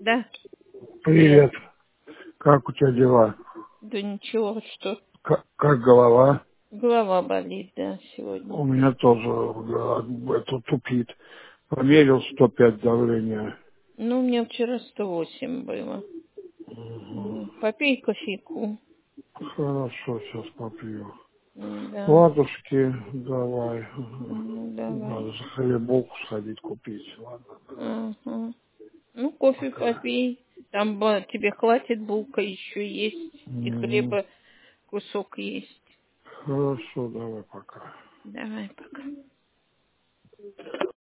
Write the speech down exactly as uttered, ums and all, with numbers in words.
Да. Привет. Как у тебя дела? Да ничего, что Как, как голова? голова болит, да, сегодня. У меня тоже э, это тупит. Померил сто пять давления. Ну, у меня вчера сто восемь было. Мгм. М, Попей кофейку. Хорошо, сейчас попью. М, Да. Ладушки, давай. Ну, давай. Надо за хлебок сходить купить. Ладно, Ага. Ну, кофе пока. попей. Там ба- тебе хватит, булка еще есть. И М, хлеба кусок есть. Хорошо, давай, пока. Давай, пока.